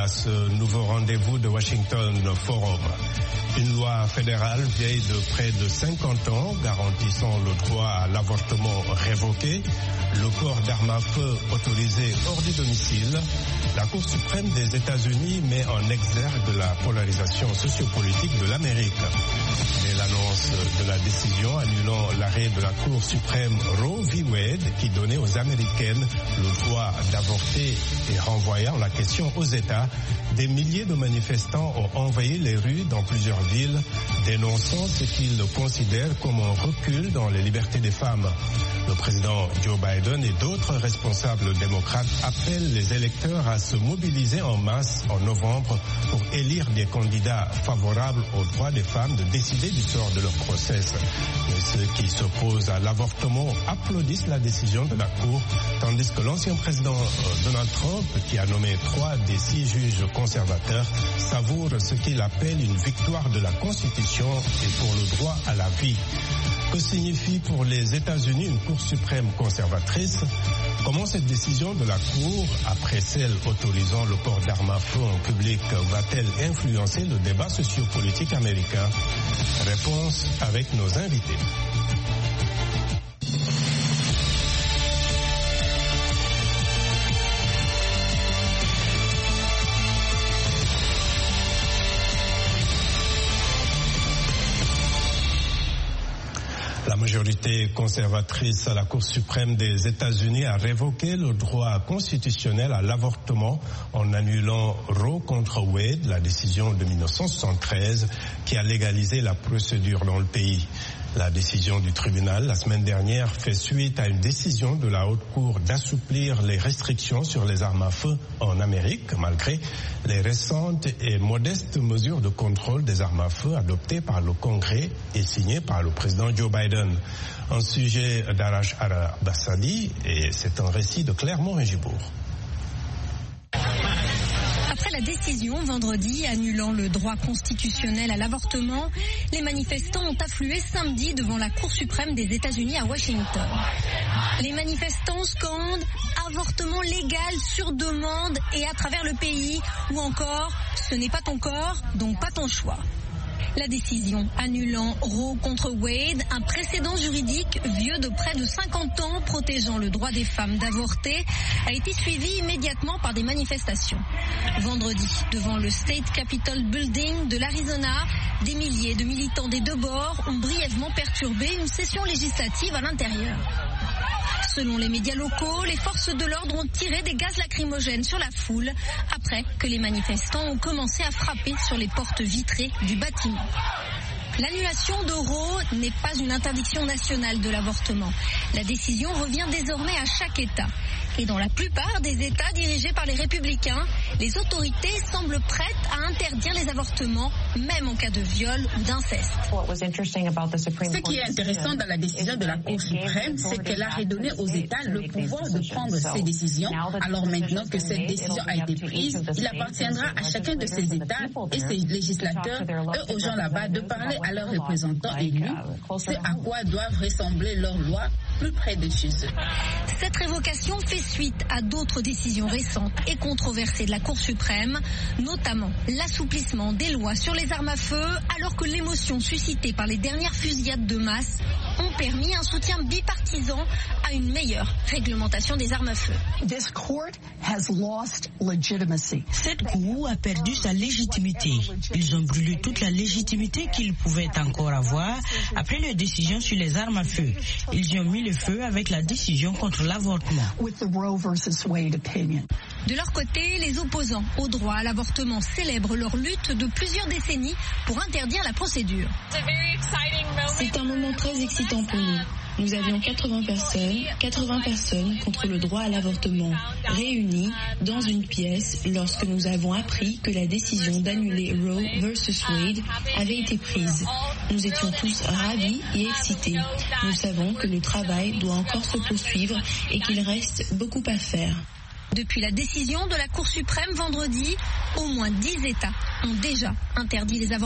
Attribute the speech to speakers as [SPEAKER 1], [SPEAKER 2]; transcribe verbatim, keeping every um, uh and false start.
[SPEAKER 1] à ce nouveau rendez-vous de Washington Forum. Une loi fédérale vieille de près de cinquante ans garantissant le droit à l'avortement révoqué, le port d'armes à feu autorisé hors du domicile. La Cour suprême des États-Unis met en exergue la polarisation sociopolitique de l'Amérique. Et l'annonce de la décision annulant l'arrêt de la Cour suprême Roe v. Wade qui donnait aux Américaines le droit d'avorter et renvoyant la question aux États, des milliers de manifestants ont envahi les rues dans plusieurs villes, dénonçant ce qu'ils considèrent comme un recul dans les libertés des femmes. Le président Joe Biden et d'autres responsables démocrates appellent les électeurs à se mobiliser en masse en novembre pour élire des candidats favorables aux droits des femmes de décider du sort de leur grossesse. Mais ceux qui s'opposent à l'avortement applaudissent la décision de la Cour, tandis que l'ancien président Donald Trump, qui a nommé trois des six juges conservateurs, savoure ce qu'il appelle une victoire de la Constitution et pour le droit à la vie. Que signifie pour les États-Unis une Cour suprême conservatrice? Comment cette décision de la Cour, après celle autorisant le port d'armes à feu en public, va-t-elle influencer le débat sociopolitique américain? Réponse avec nos invités. La majorité conservatrice à la Cour suprême des États-Unis a révoqué le droit constitutionnel à l'avortement en annulant Roe contre Wade, la décision de mille neuf cent soixante-treize qui a légalisé la procédure dans le pays. La décision du tribunal la semaine dernière fait suite à une décision de la Haute Cour d'assouplir les restrictions sur les armes à feu en Amérique, malgré les récentes et modestes mesures de contrôle des armes à feu adoptées par le Congrès et signées par le président Joe Biden. Un sujet d'Arash Arabassadi et c'est un récit de Clermont-Régibourg.
[SPEAKER 2] Après la décision vendredi annulant le droit constitutionnel à l'avortement, les manifestants ont afflué samedi devant la Cour suprême des États-Unis à Washington. Les manifestants scandent « avortement légal sur demande et à travers le pays » ou encore « ce n'est pas ton corps, donc pas ton choix ». La décision annulant Roe contre Wade, un précédent juridique vieux de près de cinquante ans protégeant le droit des femmes d'avorter, a été suivie immédiatement par des manifestations. Vendredi, devant le State Capitol Building de l'Arizona, des milliers de militants des deux bords ont brièvement perturbé une session législative à l'intérieur. Selon les médias locaux, les forces de l'ordre ont tiré des gaz lacrymogènes sur la foule après que les manifestants ont commencé à frapper sur les portes vitrées du bâtiment. L'annulation de Roe n'est pas une interdiction nationale de l'avortement. La décision revient désormais à chaque État. Et dans la plupart des États dirigés par les républicains, les autorités semblent prêtes à interdire les avortements, même en cas de viol ou d'inceste.
[SPEAKER 3] Ce qui est intéressant dans la décision de la Cour suprême, c'est qu'elle a redonné aux États le pouvoir de prendre ces décisions. Alors maintenant que cette décision a été prise, il appartiendra à chacun de ces États et ses législateurs, eux aux gens là-bas, de parler à leurs représentants élus, c'est à quoi doivent ressembler leurs lois plus près de chez eux.
[SPEAKER 2] Cette révocation fait suite à d'autres décisions récentes et controversées de la Cour suprême, notamment l'assouplissement des lois sur les armes à feu, alors que l'émotion suscitée par les dernières fusillades de masse ont permis un soutien bipartisan à une meilleure réglementation des armes à feu.
[SPEAKER 4] Cette Cour a perdu sa légitimité. Ils ont brûlé toute la légitimité qu'ils pouvaient encore avoir après leur décision sur les armes à feu. Ils y ont mis le feu avec la décision contre l'avortement.
[SPEAKER 2] De leur côté, les opposants au droit à l'avortement célèbrent leur lutte de plusieurs décennies pour interdire la procédure.
[SPEAKER 5] C'est un moment très excitant pour nous. Nous avions quatre-vingts personnes, quatre-vingts personnes contre le droit à l'avortement, réunies dans une pièce lorsque nous avons appris que la décision d'annuler Roe versus Wade avait été prise. Nous étions tous ravis et excités. Nous savons que le travail doit encore se poursuivre et qu'il reste beaucoup à faire.
[SPEAKER 2] Depuis la décision de la Cour suprême vendredi, au moins dix États ont déjà interdit les avortements.